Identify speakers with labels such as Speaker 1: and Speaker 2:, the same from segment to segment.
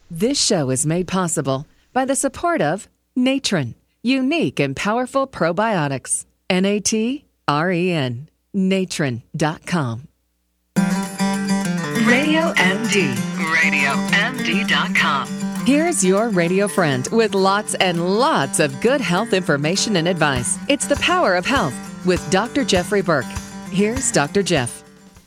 Speaker 1: This show is made possible by the support of Natren, unique and powerful probiotics. Natren. Natren.com. Radio MD. RadioMD.com. Here's your radio friend with lots and lots of good health information and advice. It's The Power of Health with Dr. Jeffrey Burke. Here's Dr. Jeff.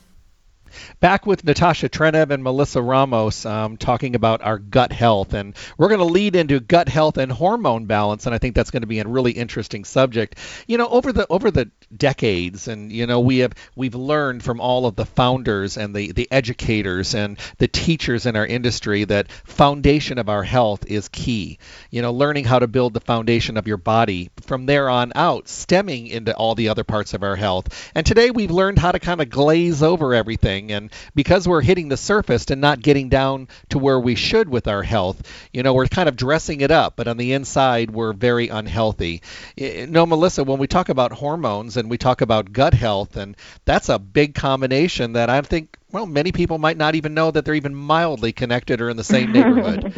Speaker 2: Back with Natasha Trenev and Melissa Ramos talking about our gut health. And we're going to lead into gut health and hormone balance, and I think that's going to be a really interesting subject. You know, over the decades, and, you know, we've learned from all of the founders and the educators and the teachers in our industry that foundation of our health is key. You know, learning how to build the foundation of your body from there on out, stemming into all the other parts of our health. And today we've learned how to kind of glaze over everything. And because we're hitting the surface and not getting down to where we should with our health, you know, we're kind of dressing it up, but on the inside, we're very unhealthy. No, Melissa, when we talk about hormones and we talk about gut health, and that's a big combination that I think, well, many people might not even know that they're even mildly connected or in the same neighborhood.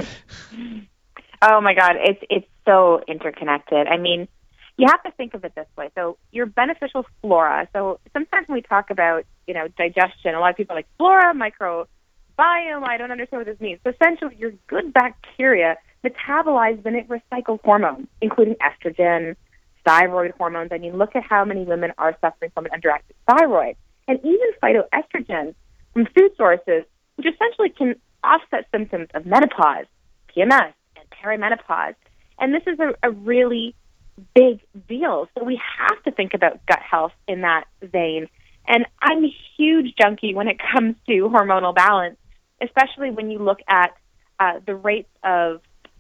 Speaker 3: Oh my God, it's so interconnected. I mean, you have to think of it this way. So your beneficial flora. So sometimes when we talk about, you know, digestion, a lot of people are like, flora, microbiome, I don't understand what this means. So essentially, your good bacteria metabolize and it recycles hormones, including estrogen, thyroid hormones. I mean, look at how many women are suffering from an underactive thyroid. And even phytoestrogens from food sources, which essentially can offset symptoms of menopause, PMS, and perimenopause. And this is a really big deal. So we have to think about gut health in that vein. And I'm a huge junkie when it comes to hormonal balance, especially when you look at the rates of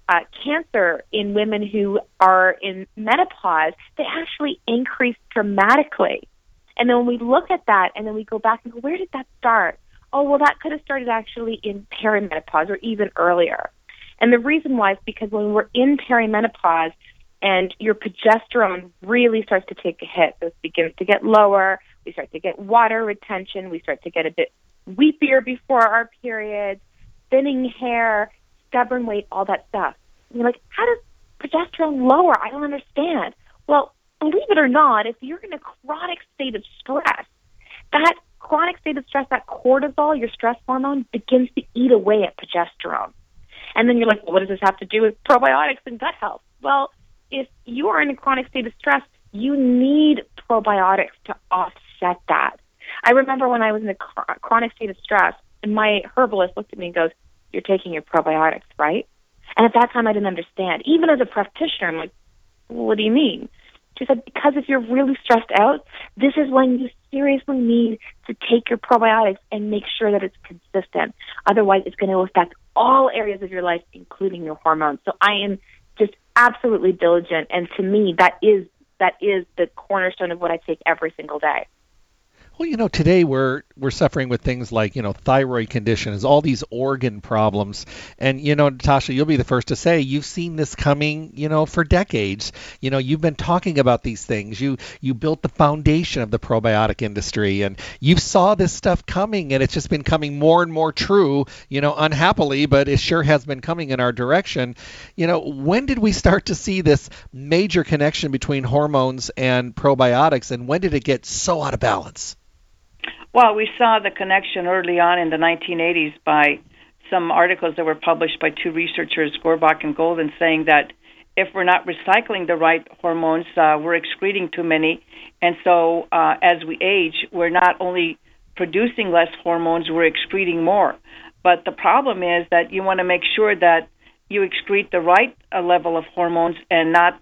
Speaker 3: cancer in women who are in menopause. They actually increase dramatically. And then when we look at that and then we go back and go, where did that start? Oh, well, that could have started actually in perimenopause or even earlier. And the reason why is because when we're in perimenopause, and your progesterone really starts to take a hit. So it begins to get lower. We start to get water retention. We start to get a bit weepier before our periods, thinning hair, stubborn weight, all that stuff. And you're like, how does progesterone lower? I don't understand. Well, believe it or not, if you're in a chronic state of stress, that chronic state of stress, that cortisol, your stress hormone, begins to eat away at progesterone. And then you're like, well, what does this have to do with probiotics and gut health? Well, if you are in a chronic state of stress, you need probiotics to offset that. I remember when I was in a chronic state of stress, and my herbalist looked at me and goes, you're taking your probiotics, right? And at that time, I didn't understand. Even as a practitioner, I'm like, well, what do you mean? She said, because if you're really stressed out, this is when you seriously need to take your probiotics and make sure that it's consistent. Otherwise, it's going to affect all areas of your life, including your hormones. So I am just absolutely diligent, and to me, that is the cornerstone of what I take every single day.
Speaker 2: Well, you know, today we're suffering with things like, you know, thyroid conditions, all these organ problems. And, you know, Natasha, you'll be the first to say you've seen this coming, you know, for decades. You know, you've been talking about these things. You built the foundation of the probiotic industry, and you saw this stuff coming, and it's just been coming more and more true, you know, unhappily, but it sure has been coming in our direction. You know, when did we start to see this major connection between hormones and probiotics, and when did it get so out of balance?
Speaker 4: Well, we saw the connection early on in the 1980s by some articles that were published by two researchers, Gorbach and Golden, saying that if we're not recycling the right hormones, we're excreting too many. And so as we age, we're not only producing less hormones, we're excreting more. But the problem is that you want to make sure that you excrete the right level of hormones and not,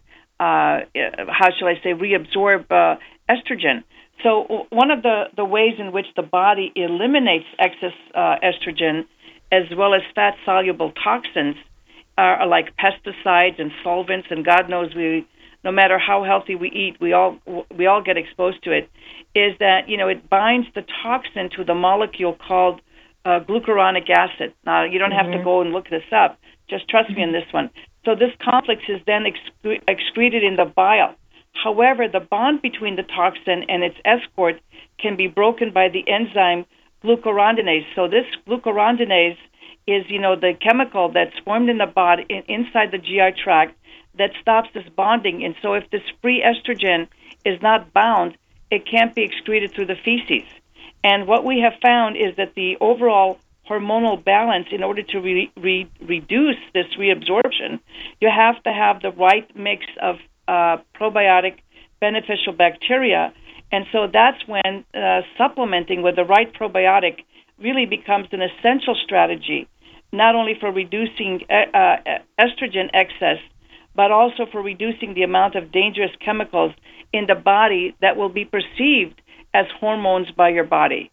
Speaker 4: reabsorb estrogen. So one of the ways in which the body eliminates excess estrogen, as well as fat-soluble toxins, are like pesticides and solvents. And God knows, no matter how healthy we eat, we all get exposed to it. Is that, you know, it binds the toxin to the molecule called glucuronic acid. Now, you don't have to go and look this up. Just trust me on this one. So this complex is then excreted in the bile. However, the bond between the toxin and its escort can be broken by the enzyme glucuronidase. So this glucuronidase is, the chemical that's formed in the body, inside the GI tract, that stops this bonding. And so if this free estrogen is not bound, it can't be excreted through the feces. And what we have found is that the overall hormonal balance, in order to reduce this reabsorption, you have to have the right mix of probiotic beneficial bacteria. And so that's when supplementing with the right probiotic really becomes an essential strategy, not only for reducing estrogen excess, but also for reducing the amount of dangerous chemicals in the body that will be perceived as hormones by your body.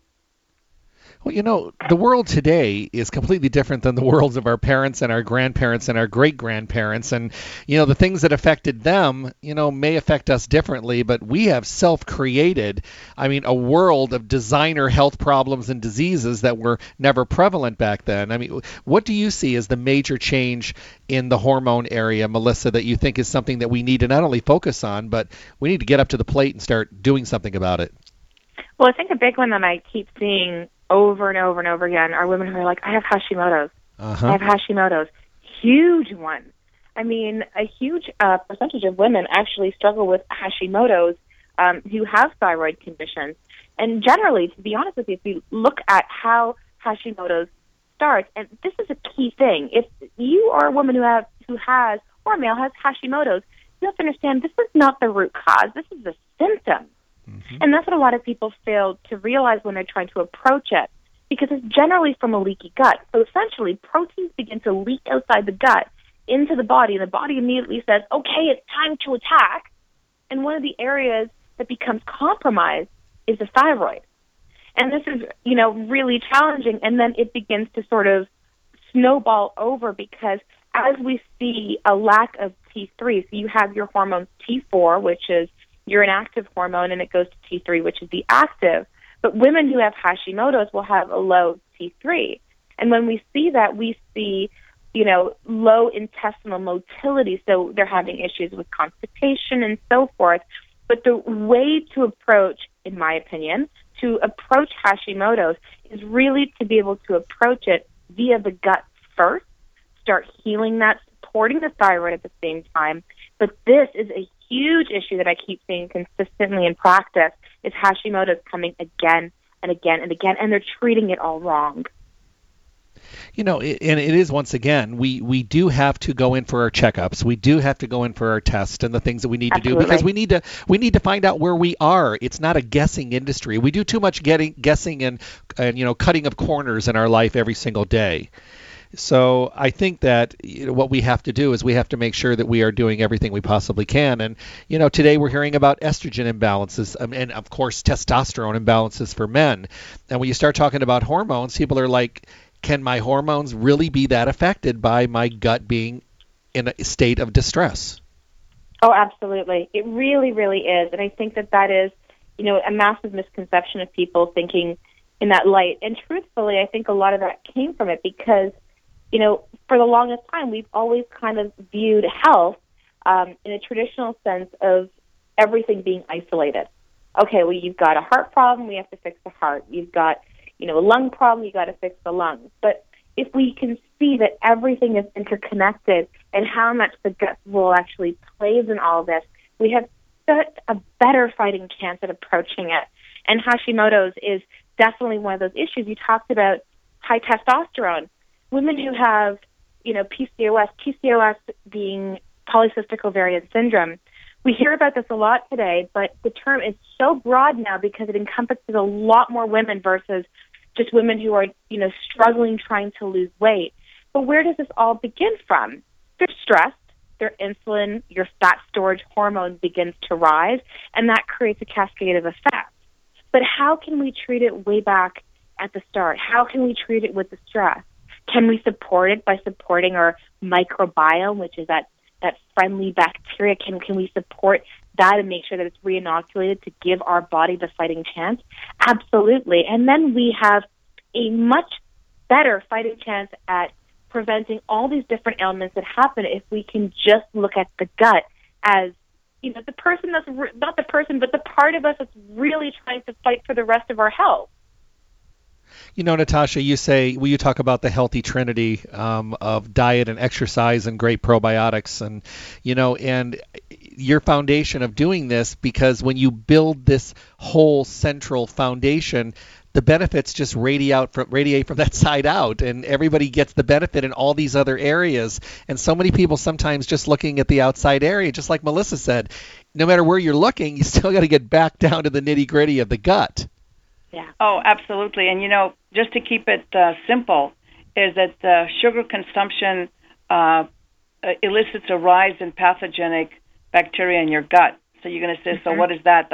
Speaker 2: Well, the world today is completely different than the worlds of our parents and our grandparents and our great-grandparents. And, the things that affected them, may affect us differently, but we have self-created, a world of designer health problems and diseases that were never prevalent back then. What do you see as the major change in the hormone area, Melissa, that you think is something that we need to not only focus on, but we need to get up to the plate and start doing something about it?
Speaker 3: Well, I think a big one that I keep seeing over and over and over again are women who are like, I have Hashimoto's. I have Hashimoto's. Huge one. A huge percentage of women actually struggle with Hashimoto's who have thyroid conditions. And generally, to be honest with you, if you look at how Hashimoto's starts, and this is a key thing, if you are a woman who has, or a male has Hashimoto's, you have to understand this is not the root cause. This is a symptom. And that's what a lot of people fail to realize when they're trying to approach it, because it's generally from a leaky gut. So essentially, proteins begin to leak outside the gut into the body, and the body immediately says, okay, it's time to attack. And one of the areas that becomes compromised is the thyroid. And this is, really challenging, and then it begins to sort of snowball over, because as we see a lack of T3, so you have your hormone T4, which is your inactive hormone, and it goes to T3, which is the active. But women who have Hashimoto's will have a low T3. And when we see that, we see, low intestinal motility. So they're having issues with constipation and so forth. But the way to approach, in my opinion, to approach Hashimoto's is really to be able to approach it via the gut first, start healing that, supporting the thyroid at the same time. But this is a huge issue that I keep seeing consistently in practice, is Hashimoto's coming again and again and again, and they're treating it all wrong.
Speaker 2: And it is, once again, we do have to go in for our checkups. We do have to go in for our tests and the things that we need to do, because we need to find out where we are. It's not a guessing industry. We do too much guessing and cutting of corners in our life every single day. So I think that what we have to do is we have to make sure that we are doing everything we possibly can. And, today we're hearing about estrogen imbalances and, of course, testosterone imbalances for men. And when you start talking about hormones, people are like, can my hormones really be that affected by my gut being in a state of distress?
Speaker 3: Oh, absolutely. It really, really is. And I think that is, a massive misconception of people thinking in that light. And truthfully, I think a lot of that came from it because, for the longest time, we've always kind of viewed health in a traditional sense of everything being isolated. Okay, well, you've got a heart problem, we have to fix the heart. You've got, a lung problem, you got to fix the lungs. But if we can see that everything is interconnected and how much the gut role actually plays in all this, we have such a better fighting chance at approaching it. And Hashimoto's is definitely one of those issues. You talked about high testosterone. Women who have, PCOS being polycystic ovarian syndrome, we hear about this a lot today, but the term is so broad now because it encompasses a lot more women versus just women who are, struggling trying to lose weight. But where does this all begin from? They're stressed, their insulin, your fat storage hormone begins to rise, and that creates a cascade of effects. But how can we treat it way back at the start? How can we treat it with the stress? Can we support it by supporting our microbiome, which is that friendly bacteria? Can we support that and make sure that it's reinoculated to give our body the fighting chance? Absolutely. And then we have a much better fighting chance at preventing all these different ailments that happen if we can just look at the gut as, the person that's not the person, but the part of us that's really trying to fight for the rest of our health.
Speaker 2: You know, Natasha, you talk about the healthy trinity of diet and exercise and great probiotics, and and your foundation of doing this, because when you build this whole central foundation, the benefits just radiate from that side out, and everybody gets the benefit in all these other areas. And so many people sometimes just looking at the outside area, just like Melissa said, no matter where you're looking, you still got to get back down to the nitty gritty of the gut.
Speaker 4: Yeah. Oh, absolutely. And, just to keep it simple, is that sugar consumption elicits a rise in pathogenic bacteria in your gut. So you're going to say, so what is that?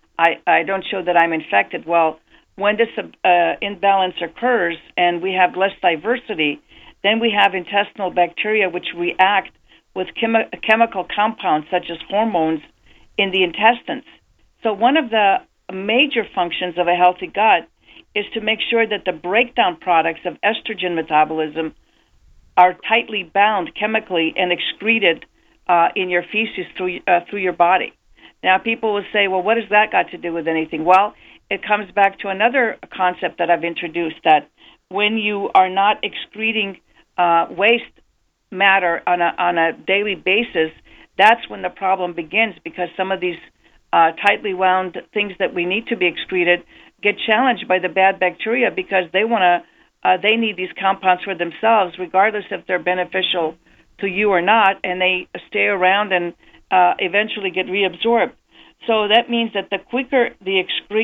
Speaker 4: I don't show that I'm infected. Well, when this imbalance occurs and we have less diversity, then we have intestinal bacteria which react with chemical compounds such as hormones in the intestines. So one of the major functions of a healthy gut is to make sure that the breakdown products of estrogen metabolism are tightly bound chemically and excreted in your feces through your body. Now, people will say, well, what has that got to do with anything? Well, it comes back to another concept that I've introduced, that when you are not excreting waste matter on a daily basis, that's when the problem begins, because some of these tightly wound things that we need to be excreted get challenged by the bad bacteria, because they need these compounds for themselves, regardless if they're beneficial to you or not, and they stay around and eventually get reabsorbed. So that means that the quicker the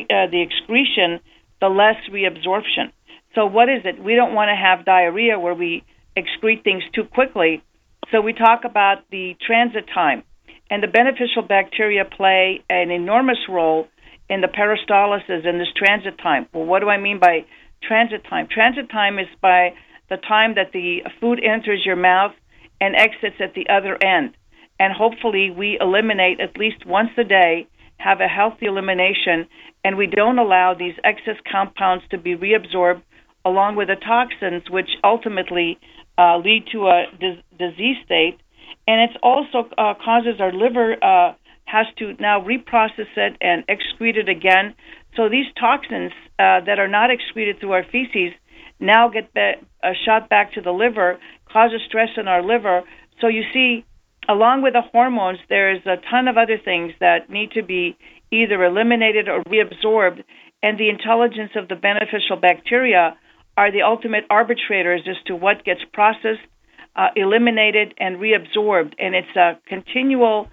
Speaker 4: excretion, the less reabsorption. So what is it? We don't want to have diarrhea where we excrete things too quickly. So we talk about the transit time. And the beneficial bacteria play an enormous role in the peristalsis in this transit time. Well, what do I mean by transit time? Transit time is by the time that the food enters your mouth and exits at the other end. And hopefully we eliminate at least once a day, have a healthy elimination, and we don't allow these excess compounds to be reabsorbed along with the toxins, which ultimately lead to a disease state. And it also causes our liver has to now reprocess it and excrete it again. So these toxins that are not excreted through our feces now get shot back to the liver, causes stress in our liver. So you see, along with the hormones, there's a ton of other things that need to be either eliminated or reabsorbed, and the intelligence of the beneficial bacteria are the ultimate arbitrators as to what gets processed, eliminated, and reabsorbed. And it's a continual,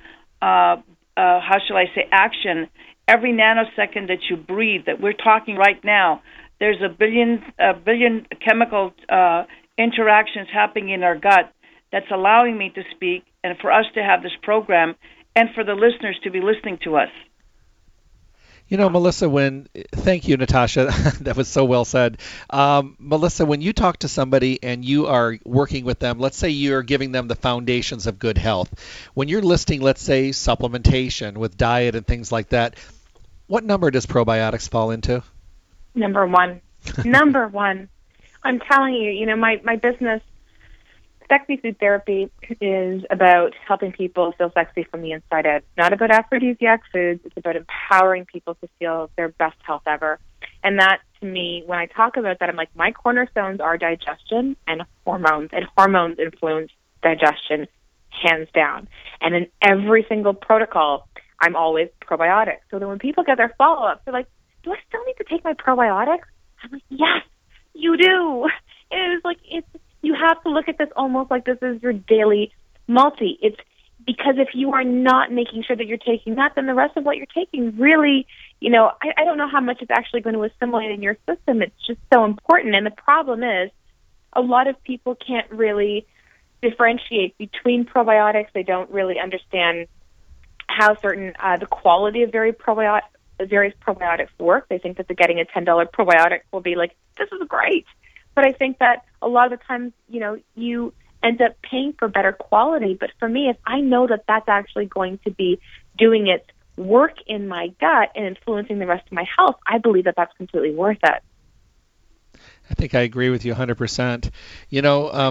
Speaker 4: action every nanosecond that you breathe, that we're talking right now. There's a billion chemical interactions happening in our gut that's allowing me to speak and for us to have this program and for the listeners to be listening to us.
Speaker 2: Melissa, thank you, Natasha. That was so well said. Melissa, when you talk to somebody and you are working with them, let's say you're giving them the foundations of good health. When you're listing, let's say, supplementation with diet and things like that, what number does probiotics fall into?
Speaker 3: Number one. Number one. I'm telling you, my business, Sexy Food Therapy, is about helping people feel sexy from the inside out. It's not about aphrodisiac foods. It's about empowering people to feel their best health ever. And that, to me, when I talk about that, I'm like, my cornerstones are digestion and hormones influence digestion, hands down. And in every single protocol, I'm always probiotic. So then when people get their follow-ups, they're like, do I still need to take my probiotics? I'm like, yes, you do. You have to look at this almost like this is your daily multi. It's because if you are not making sure that you're taking that, then the rest of what you're taking really, I don't know how much it's actually going to assimilate in your system. It's just so important. And the problem is a lot of people can't really differentiate between probiotics. They don't really understand how the quality of various probiotics work. They think that getting a $10 probiotic will be like, this is great. But I think that a lot of the times, you end up paying for better quality. But for me, if I know that that's actually going to be doing its work in my gut and influencing the rest of my health, I believe that that's completely worth it.
Speaker 2: I think I agree with you 100%.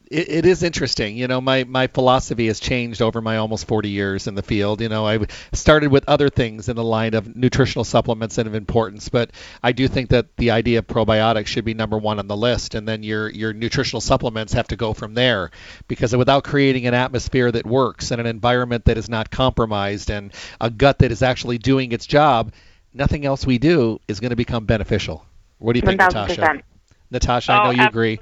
Speaker 2: It is interesting. My philosophy has changed over my almost 40 years in the field. I started with other things in the line of nutritional supplements and of importance, but I do think that the idea of probiotics should be number one on the list, and then your nutritional supplements have to go from there, because without creating an atmosphere that works and an environment that is not compromised and a gut that is actually doing its job, nothing else we do is going to become beneficial. What do you think,
Speaker 3: 1,000%.
Speaker 2: Natasha? Natasha, I know you agree.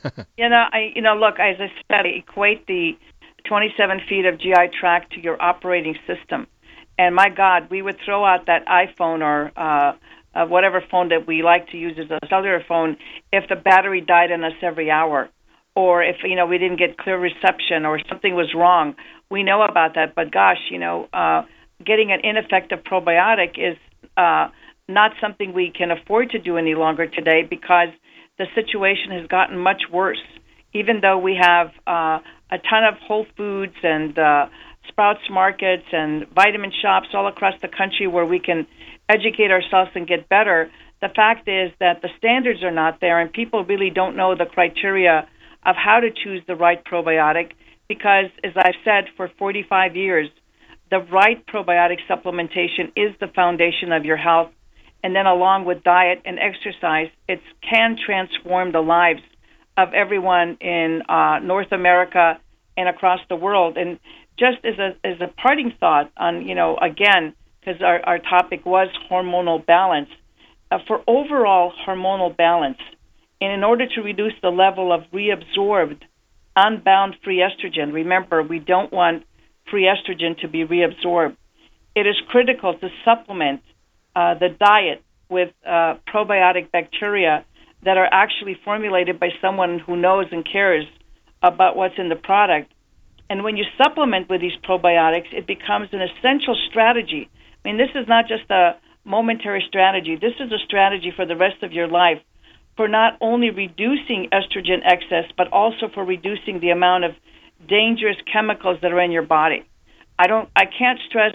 Speaker 4: Look, as I said, I equate the 27 feet of GI tract to your operating system. And my God, we would throw out that iPhone or whatever phone that we like to use as a cellular phone if the battery died on us every hour, or if, we didn't get clear reception or something was wrong. We know about that. But gosh, getting an ineffective probiotic is not something we can afford to do any longer today, because the situation has gotten much worse. Even though we have a ton of Whole Foods and Sprouts markets and vitamin shops all across the country where we can educate ourselves and get better, the fact is that the standards are not there, and people really don't know the criteria of how to choose the right probiotic, because, as I've said for 45 years, the right probiotic supplementation is the foundation of your health. And then along with diet and exercise, it can transform the lives of everyone in North America and across the world. And just as a parting thought on, again, because our topic was hormonal balance, for overall hormonal balance, and in order to reduce the level of reabsorbed, unbound free estrogen, remember, we don't want free estrogen to be reabsorbed, it is critical to supplement the diet with probiotic bacteria that are actually formulated by someone who knows and cares about what's in the product. And when you supplement with these probiotics, it becomes an essential strategy. I mean, this is not just a momentary strategy. This is a strategy for the rest of your life, for not only reducing estrogen excess, but also for reducing the amount of dangerous chemicals that are in your body. I can't stress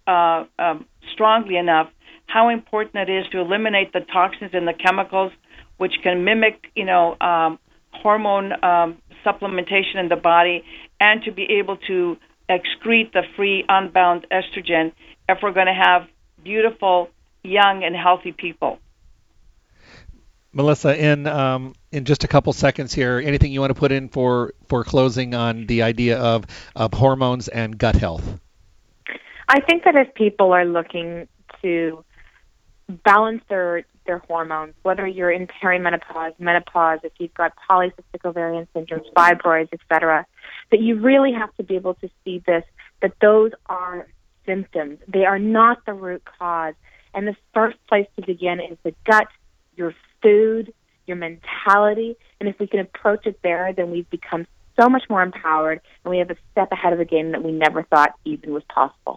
Speaker 4: strongly enough how important it is to eliminate the toxins and the chemicals which can mimic, hormone supplementation in the body, and to be able to excrete the free, unbound estrogen if we're going to have beautiful, young, and healthy people.
Speaker 2: Melissa, in just a couple seconds here, anything you want to put in for closing on the idea of hormones and gut health?
Speaker 3: I think that if people are looking to balance their hormones, whether you're in perimenopause, menopause, if you've got polycystic ovarian syndrome, fibroids, etc., that you really have to be able to see this, that those are symptoms. They are not the root cause. And the first place to begin is the gut, your food, your mentality. And if we can approach it there, then we've become so much more empowered, and we have a step ahead of the game that we never thought even was possible.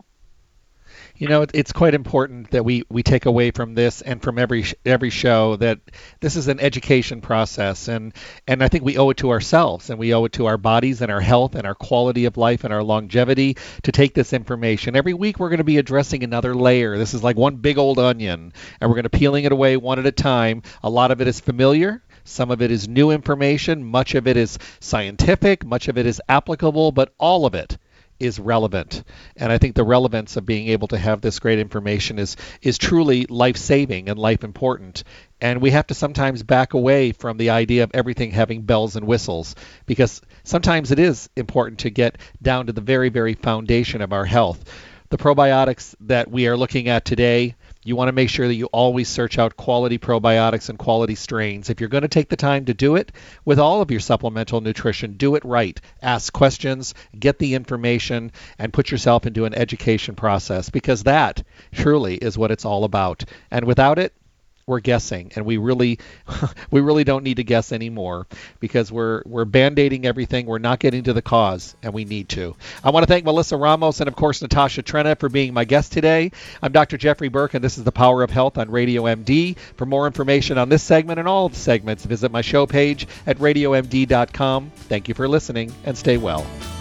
Speaker 2: It's quite important that we take away from this and from every show that this is an education process, and I think we owe it to ourselves, and we owe it to our bodies and our health and our quality of life and our longevity to take this information. Every week we're going to be addressing another layer. This is like one big old onion, and we're going to peeling it away one at a time. A lot of it is familiar. Some of it is new information. Much of it is scientific. Much of it is applicable, but all of it is relevant. And I think the relevance of being able to have this great information is truly life-saving and life-important. And we have to sometimes back away from the idea of everything having bells and whistles, because sometimes it is important to get down to the very, very foundation of our health. The probiotics that we are looking at today, you want to make sure that you always search out quality probiotics and quality strains. If you're going to take the time to do it with all of your supplemental nutrition, do it right. Ask questions, get the information, and put yourself into an education process, because that truly is what it's all about. And without it, we're guessing, and we really don't need to guess anymore, because we're band-aiding everything. We're not getting to the cause, and we need to. I want to thank Melissa Ramos and, of course, Natasha Trena for being my guest today. I'm Dr. Jeffrey Burke, and this is The Power of Health on Radio MD. For more information on this segment and all of the segments, visit my show page at radiomd.com. Thank you for listening, and stay well.